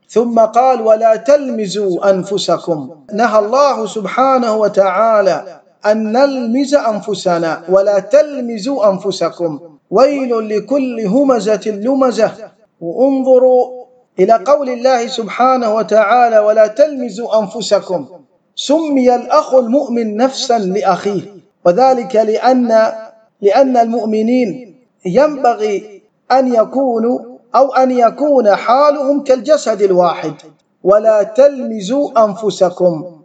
ثم قال ولا تلمزوا أنفسكم. نهى الله سبحانه وتعالى أن نلمز أنفسنا، ولا تلمزوا أنفسكم، ويل لكل همزة لمزة. وانظروا إلى قول الله سبحانه وتعالى ولا تلمزوا أنفسكم، سمي الأخ المؤمن نفسا لأخيه، وذلك لأن المؤمنين ينبغي أن يكون حالهم كالجسد الواحد. ولا تلمزوا أنفسكم،